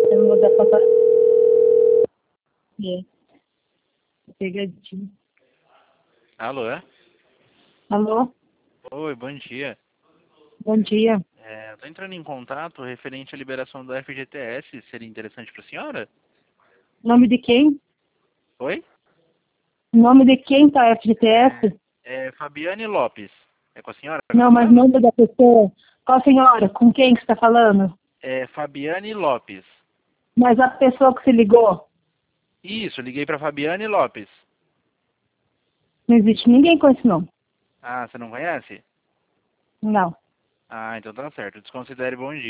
Eu não vou dar pra... É. Pegadinho. Alô, é? Alô? Oi, bom dia. Bom dia. Tô entrando em contato referente à liberação do FGTS. Seria interessante para a senhora? Nome de quem? Oi? Nome de quem tá FGTS? É Fabiane Lopes. É com a senhora que eu Não, tô mas falando? nome da pessoa. Qual senhora? Com quem que você tá falando? É Fabiane Lopes. Mas a pessoa que se ligou? Isso, liguei para Fabiane Lopes. Não existe ninguém com esse nome. Ah, você não conhece? Não. Ah, então tá certo. Desconsidere bom dia.